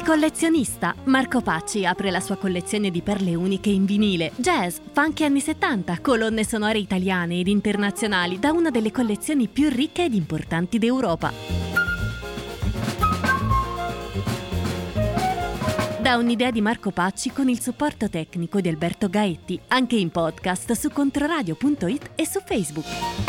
Collezionista, Marco Pacci apre la sua collezione di perle uniche in vinile, jazz, funk anni 70, colonne sonore italiane ed internazionali da una delle collezioni più ricche ed importanti d'Europa. Da un'idea di Marco Pacci con il supporto tecnico di Alberto Gaetti, anche in podcast su controradio.it e su Facebook.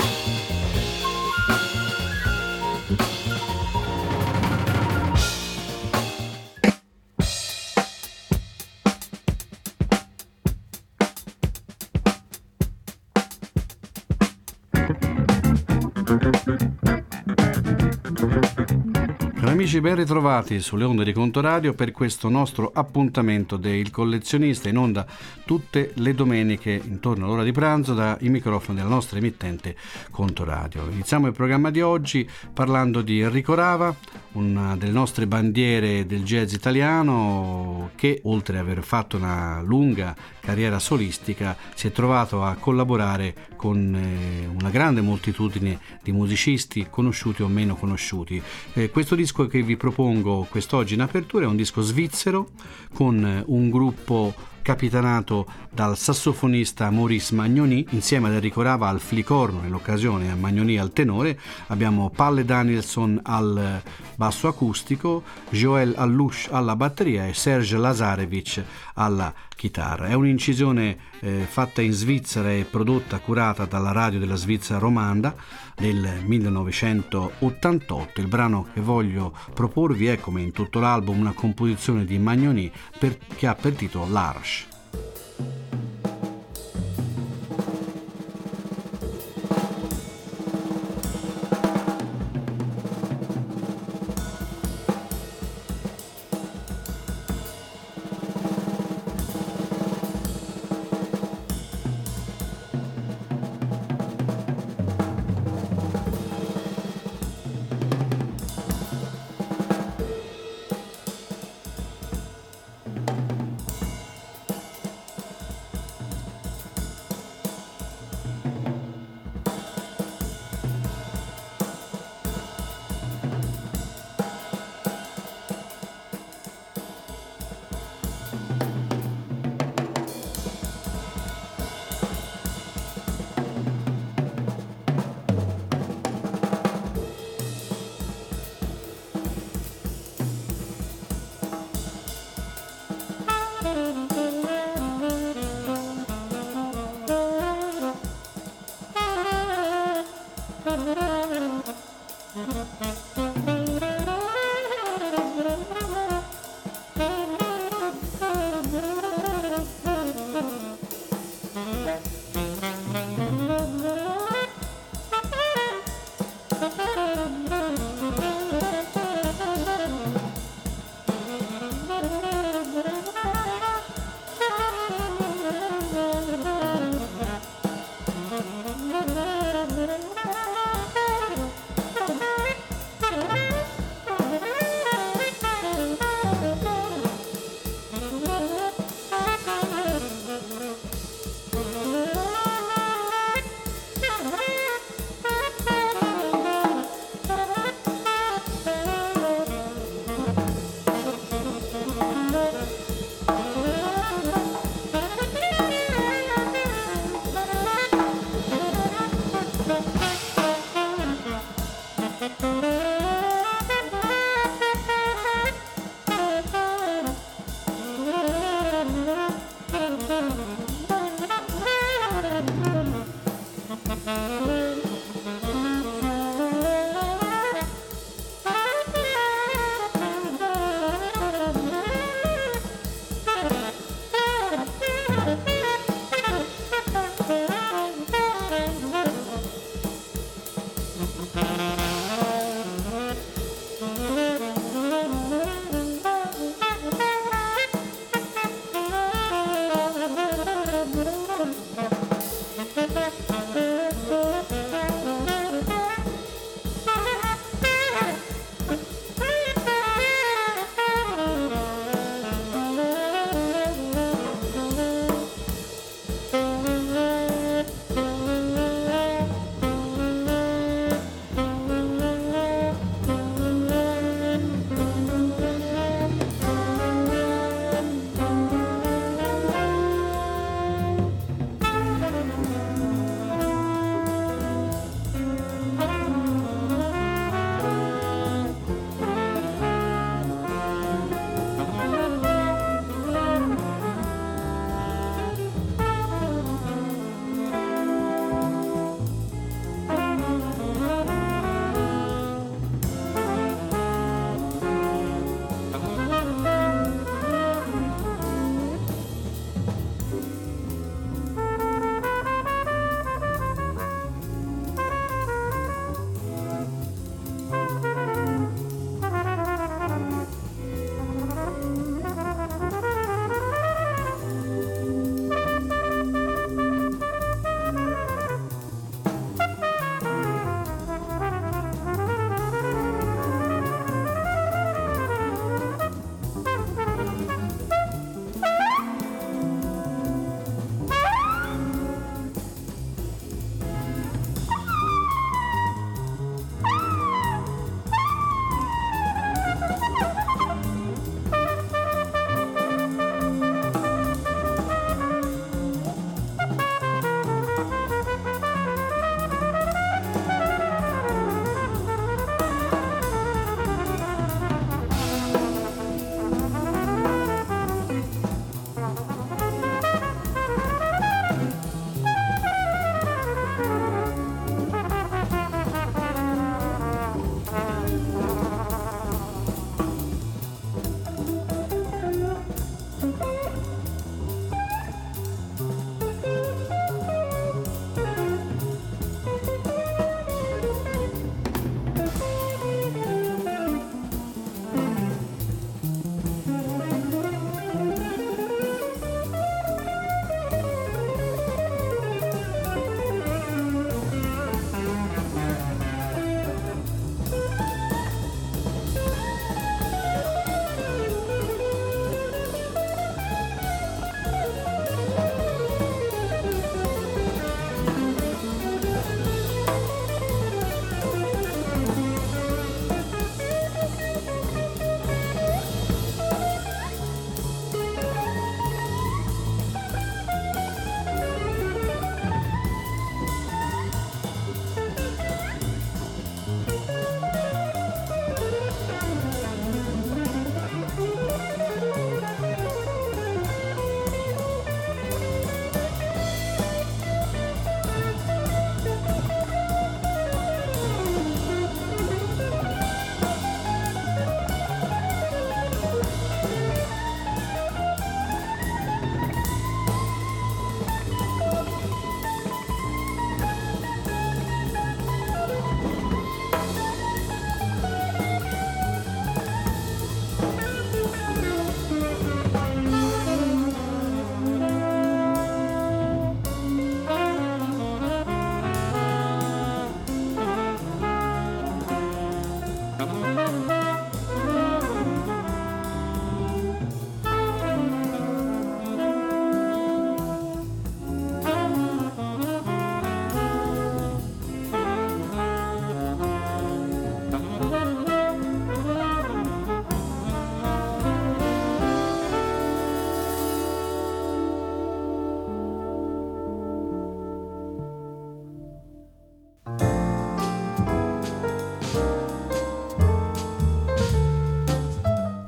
Amici, ben ritrovati sulle onde di Contoradio per questo nostro appuntamento del Collezionista, in onda tutte le domeniche intorno all'ora di pranzo dai microfoni della nostra emittente Contoradio. Iniziamo il programma di oggi parlando di Enrico Rava, una delle nostre bandiere del jazz italiano che, oltre ad aver fatto una lunga carriera solistica, si è trovato a collaborare con una grande moltitudine di musicisti conosciuti o meno conosciuti. Questo disco che vi propongo quest'oggi in apertura è un disco svizzero con un gruppo capitanato dal sassofonista Maurice Magnoni insieme ad Enrico Rava al flicorno, nell'occasione a Magnoni al tenore. Abbiamo Palle Danielson al basso acustico, Joël Allouche alla batteria e Serge Lazarevic alla chitarra. È un'incisione fatta in Svizzera e prodotta, curata dalla radio della Svizzera romanda nel 1988. Il brano che voglio proporvi è, come in tutto l'album, una composizione di Magnoni che ha per titolo L'Arche.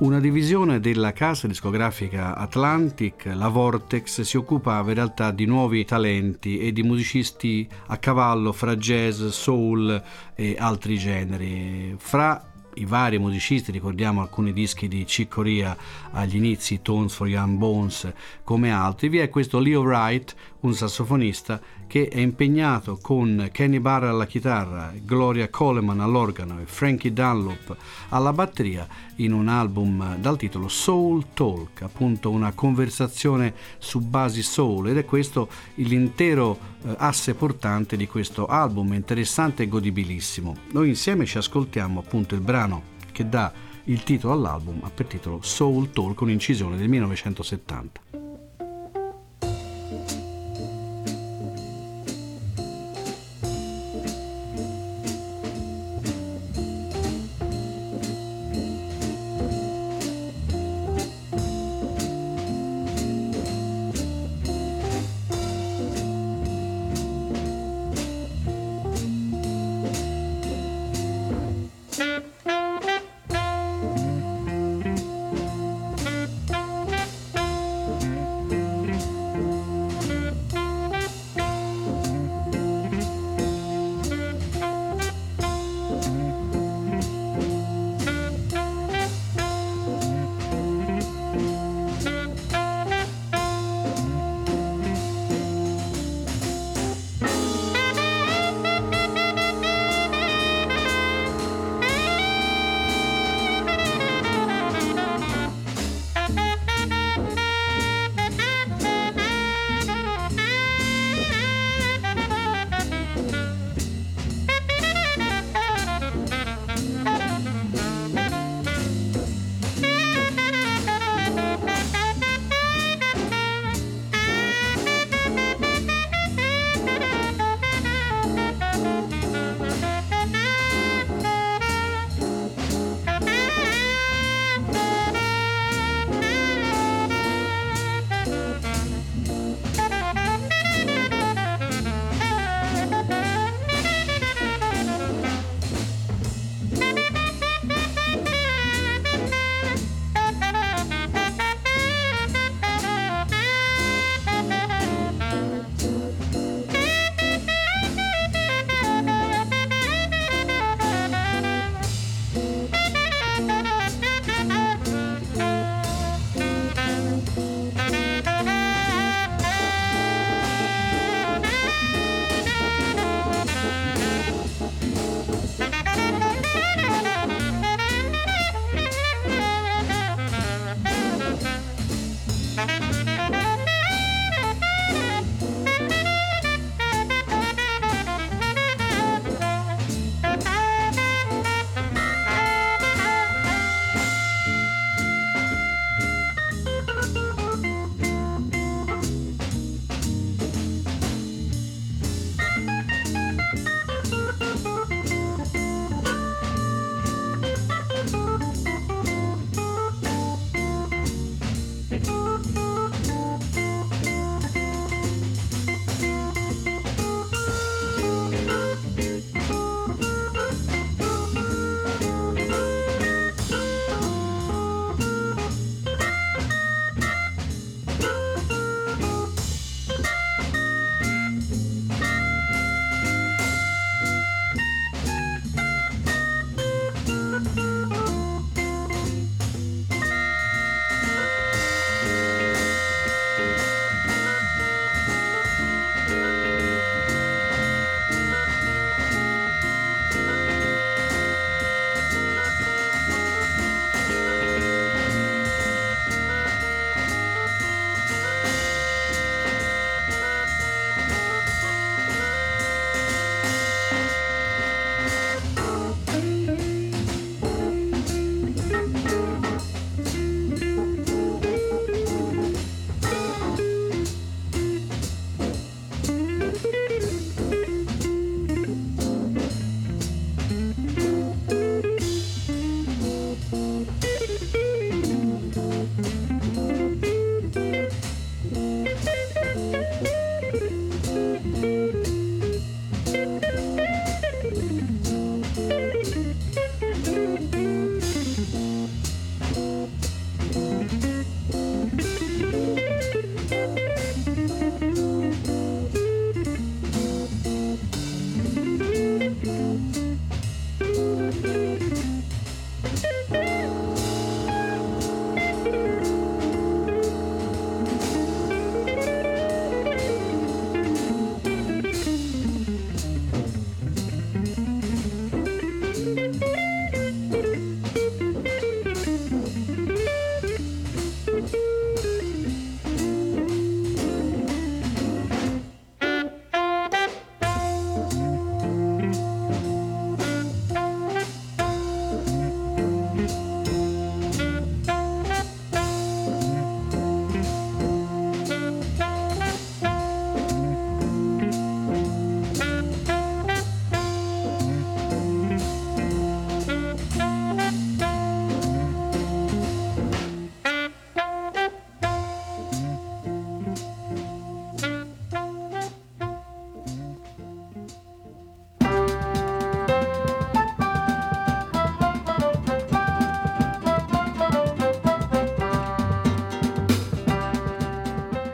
Una divisione della casa discografica Atlantic, la Vortex, si occupava in realtà di nuovi talenti e di musicisti a cavallo fra jazz, soul e altri generi. Fra i vari musicisti ricordiamo alcuni dischi di Chick Corea agli inizi, Tones for Young Bones, come altri. Vi è questo Leo Wright, un sassofonista che è impegnato con Kenny Barra alla chitarra, Gloria Coleman all'organo e Frankie Dunlop alla batteria in un album dal titolo Soul Talk, appunto una conversazione su basi soul, ed è questo l'intero asse portante di questo album, interessante e godibilissimo. Noi insieme ci ascoltiamo appunto il brano che dà il titolo all'album, ha per titolo Soul Talk, un'incisione del 1970.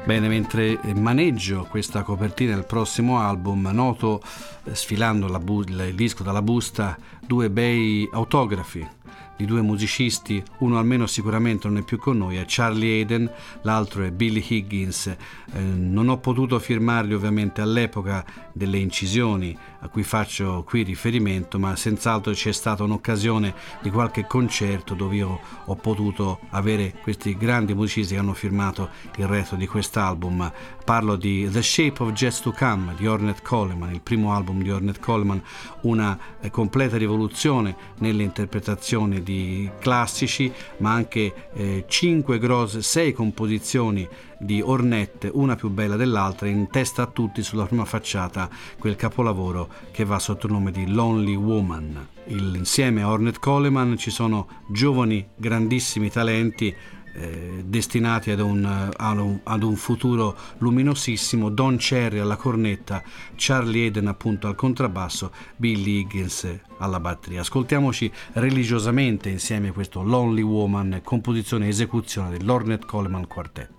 Bene, mentre maneggio questa copertina del prossimo album, noto, sfilando il disco dalla busta, due bei autografi di due musicisti. Uno almeno sicuramente non è più con noi, è Charlie Haden, l'altro è Billy Higgins. Non ho potuto firmarli ovviamente all'epoca delle incisioni a cui faccio qui riferimento, ma senz'altro c'è stata un'occasione di qualche concerto dove io ho potuto avere questi grandi musicisti che hanno firmato il resto di quest'album. Parlo di The Shape of Jazz to Come di Ornette Coleman, il primo album di Ornette Coleman, una completa rivoluzione nelle interpretazioni di classici, ma anche 6 composizioni di Ornette, una più bella dell'altra, in testa a tutti sulla prima facciata quel capolavoro che va sotto il nome di Lonely Woman. Insieme a Ornette Coleman ci sono giovani grandissimi talenti destinati ad un futuro luminosissimo: Don Cherry alla cornetta, Charlie Haden appunto al contrabbasso, Billy Higgins alla batteria. Ascoltiamoci religiosamente insieme questo Lonely Woman, composizione e esecuzione dell'Ornette Coleman Quartet.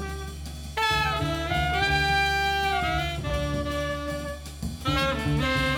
Mm-hmm.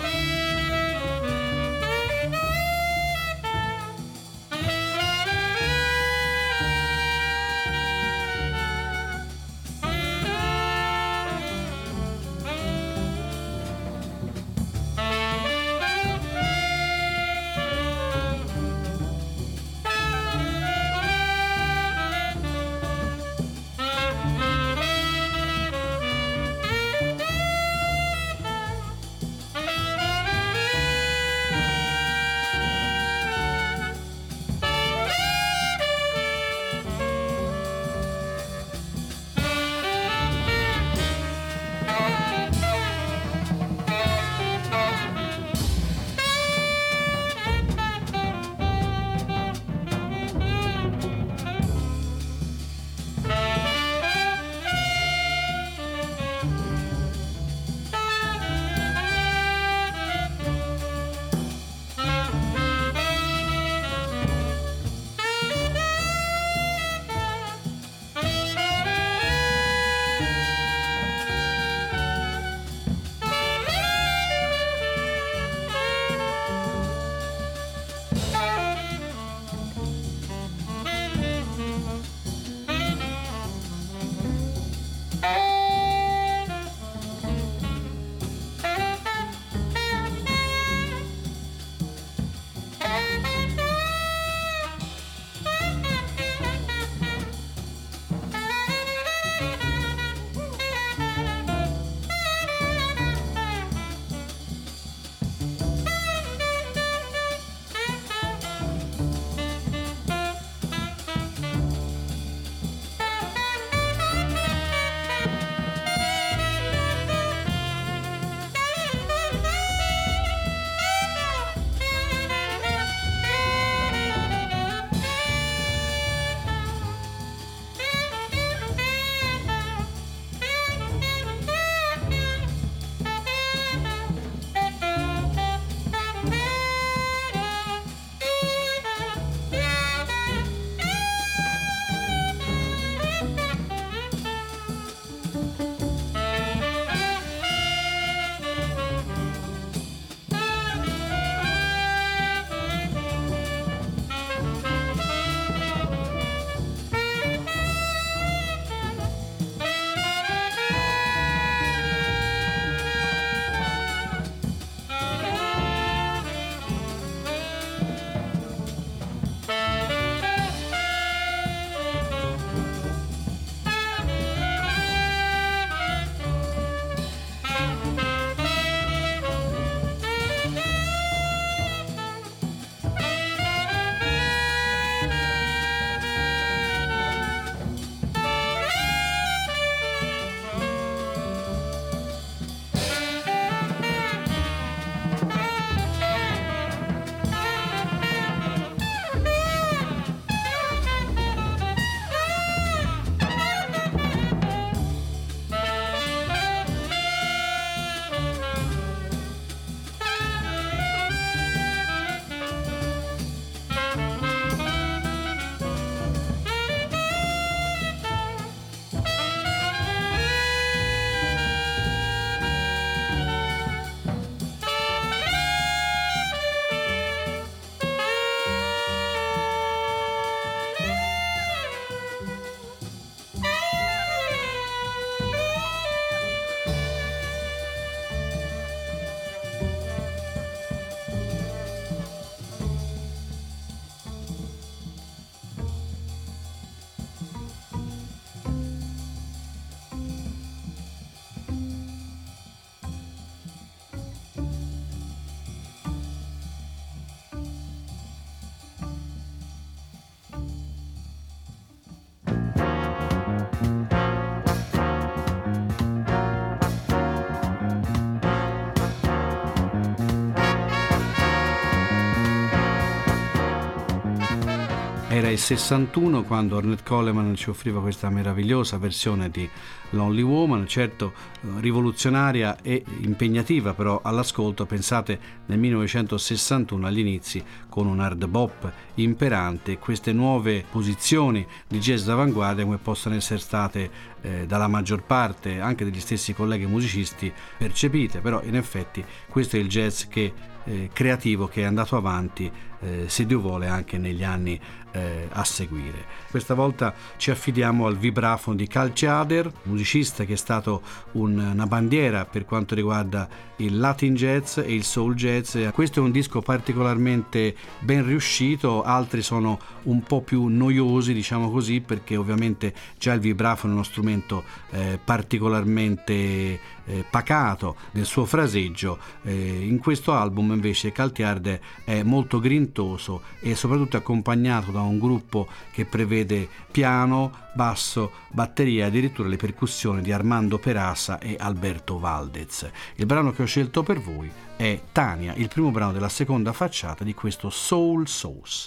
Era il 61 quando Ornette Coleman ci offriva questa meravigliosa versione di Lonely Woman, certo rivoluzionaria e impegnativa però all'ascolto. Pensate, nel 1961 agli inizi, con un hard bop imperante, queste nuove posizioni di jazz d'avanguardia come possono essere state dalla maggior parte anche degli stessi colleghi musicisti percepite, però in effetti questo è il jazz creativo che è andato avanti, se Dio vuole, anche negli anni a seguire. Questa volta ci affidiamo al vibrafono di Cal Tjader, musicista che è stato una bandiera per quanto riguarda il Latin jazz e il soul jazz. Questo è un disco particolarmente ben riuscito, altri sono un po' più noiosi, diciamo così, perché ovviamente già il vibrafono è uno strumento particolarmente pacato nel suo fraseggio. In questo album invece Cal Tjader è molto grintoso e soprattutto accompagnato da un gruppo che prevede piano, basso, batteria e addirittura le percussioni di Armando Perasa e Alberto Valdez. Il brano che ho scelto per voi è Tania, il primo brano della seconda facciata di questo Soul Sauce.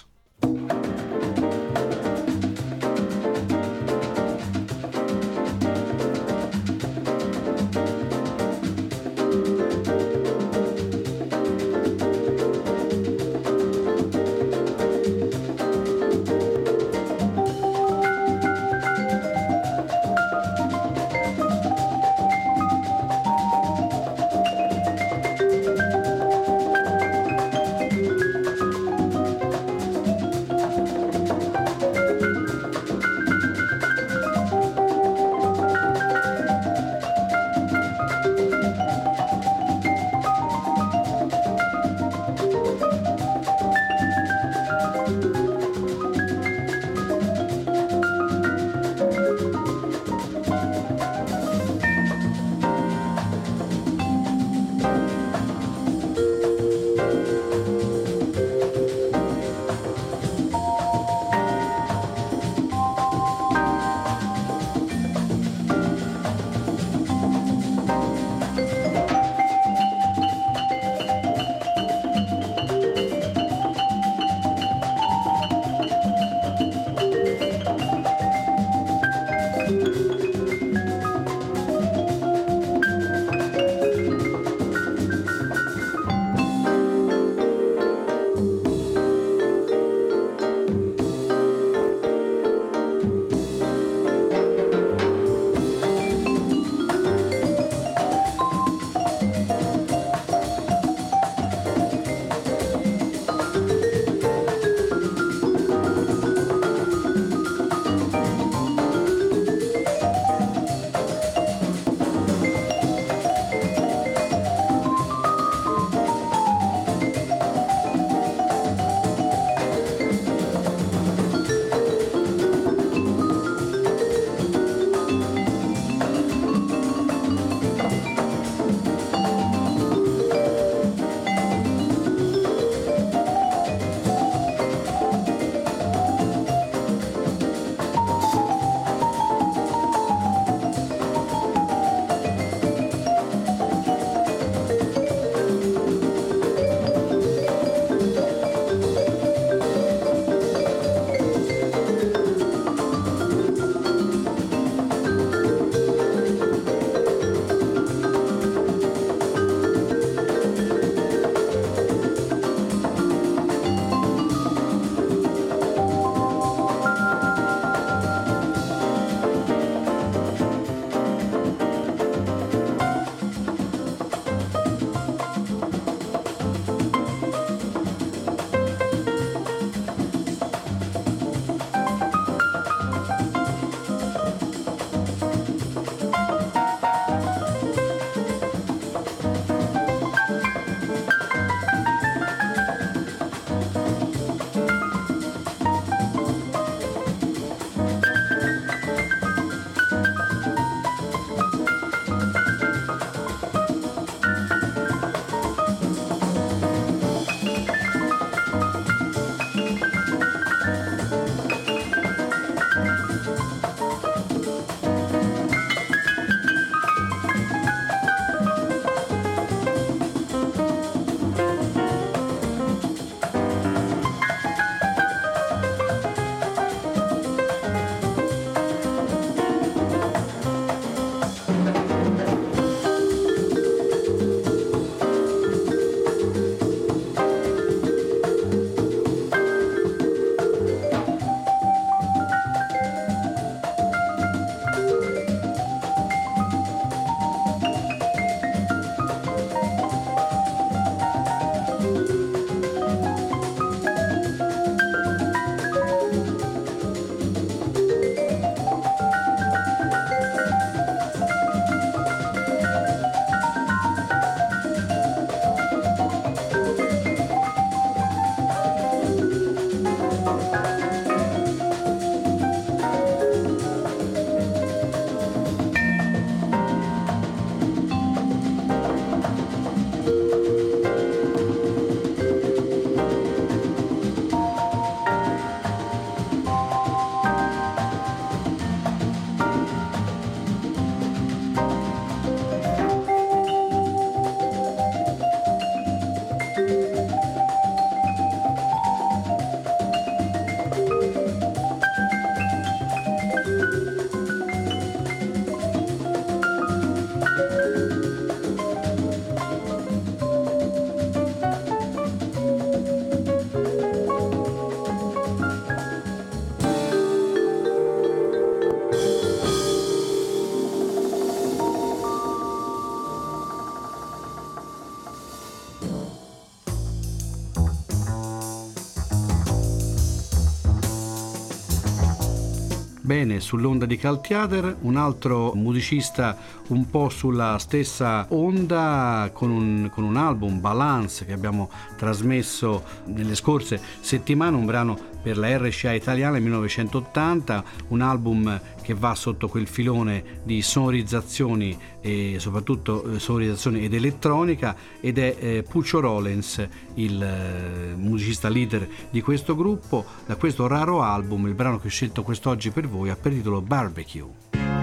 Bene, sull'onda di Cal Tjader, un altro musicista un po' sulla stessa onda con un album, Balance, che abbiamo trasmesso nelle scorse settimane, un brano per la RCA italiana nel 1980, un album che va sotto quel filone di sonorizzazioni e soprattutto sonorizzazione ed elettronica, ed è Puccio Rollens il musicista leader di questo gruppo. Da questo raro album il brano che ho scelto quest'oggi per voi ha per titolo Barbecue.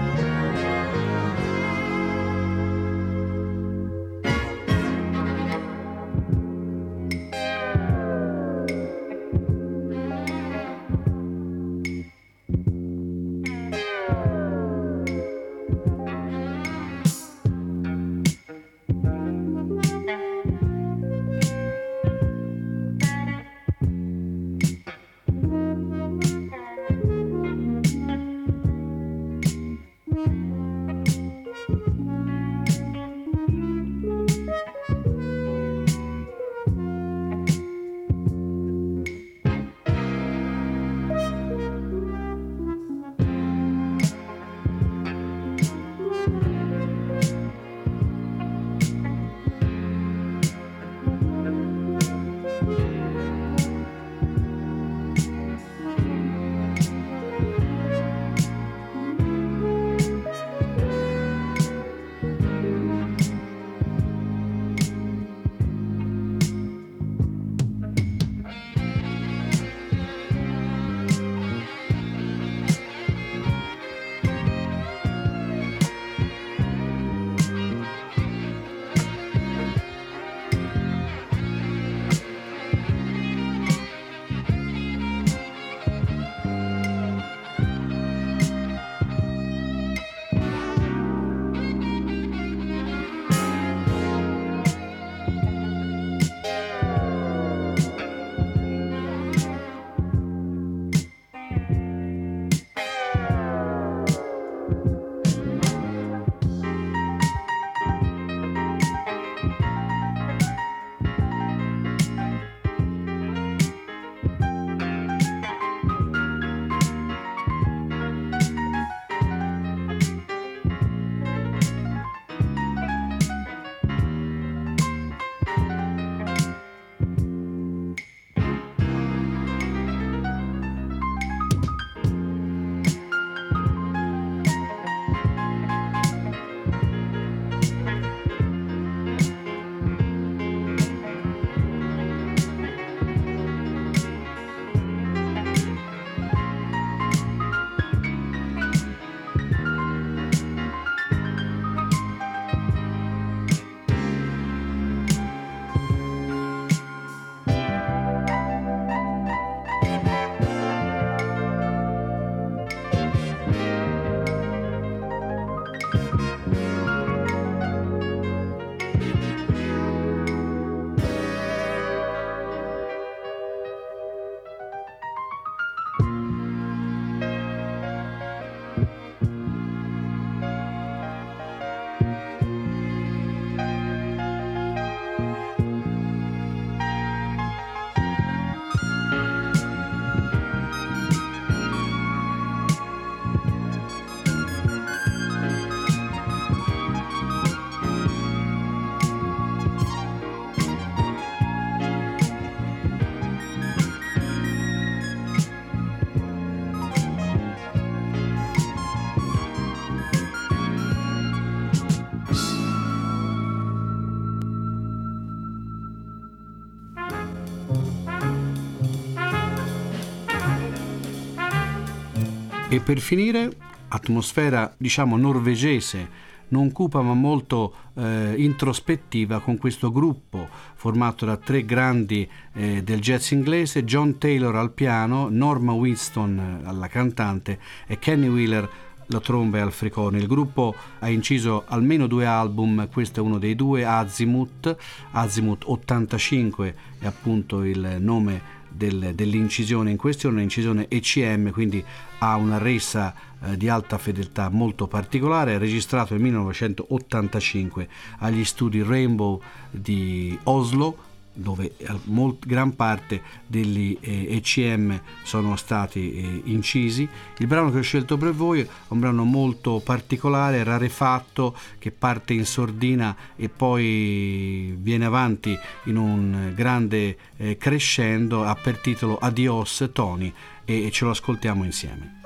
E per finire, atmosfera diciamo norvegese, non cupa ma molto introspettiva, con questo gruppo formato da tre grandi del jazz inglese: John Taylor al piano, Norma Winston alla cantante e Kenny Wheeler la tromba e al fricone. Il gruppo ha inciso almeno 2 album, questo è uno dei 2, Azimuth 85 è appunto il nome dell'incisione in questione, un'incisione ECM, quindi ha una resa di alta fedeltà molto particolare, registrato nel 1985 agli studi Rainbow di Oslo, dove gran parte degli ECM sono stati incisi. Il brano che ho scelto per voi è un brano molto particolare, rarefatto, che parte in sordina e poi viene avanti in un grande crescendo, ha per titolo Adios Tony, e ce lo ascoltiamo insieme.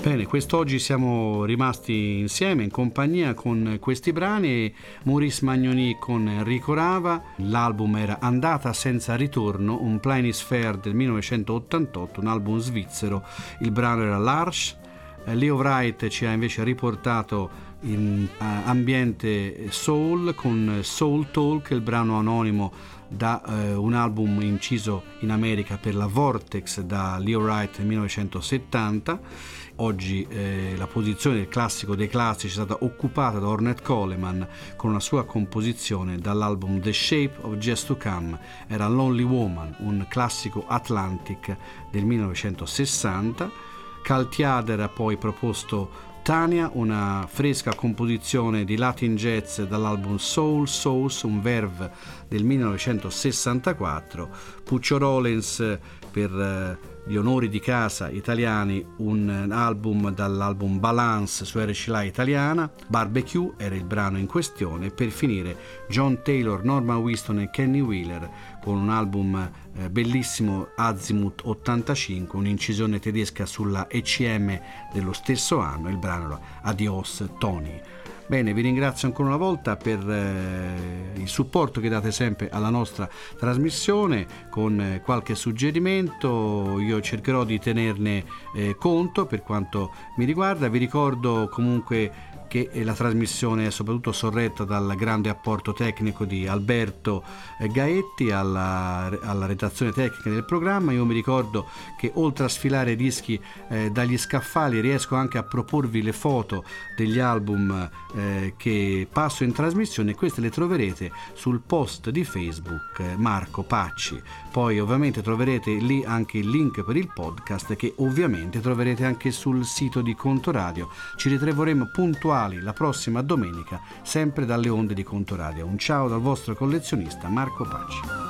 Bene, quest'oggi siamo rimasti insieme in compagnia con questi brani, Maurice Magnoni con Enrico Rava. L'album era Andata senza ritorno, un Planisphère del 1988, un album svizzero. Il brano era L'Arche. Leo Wright ci ha invece riportato in ambiente soul con Soul Talk, il brano anonimo da un album inciso in America per la Vortex da Leo Wright nel 1970. Oggi la posizione del classico dei classici è stata occupata da Ornette Coleman con una sua composizione dall'album The Shape of Jazz to Come. Era Lonely Woman, un classico Atlantic del 1960. Caltiader ha poi proposto Tania, una fresca composizione di Latin Jazz dall'album Soul Souls, un Verve del 1964. Puccio Rollins per gli onori di casa italiani, un album dall'album Balance su RCA italiana. Barbecue era il brano in questione. E per finire John Taylor, Norman Winston e Kenny Wheeler con un album bellissimo, Azimuth 85, un'incisione tedesca sulla ECM dello stesso anno. Il brano era Adios Tony. Bene, vi ringrazio ancora una volta per il supporto che date sempre alla nostra trasmissione con qualche suggerimento. Io cercherò di tenerne conto per quanto mi riguarda. Vi ricordo comunque che la trasmissione è soprattutto sorretta dal grande apporto tecnico di Alberto Gaetti alla redazione tecnica del programma. Io mi ricordo che oltre a sfilare dischi dagli scaffali riesco anche a proporvi le foto degli album che passo in trasmissione. Queste le troverete sul post di Facebook Marco Pacci. Poi ovviamente troverete lì anche il link per il podcast, che ovviamente troverete anche sul sito di Contoradio. Ci ritroveremo puntuali la prossima domenica sempre dalle onde di Contoradio. Un ciao dal vostro collezionista Marco Pacci.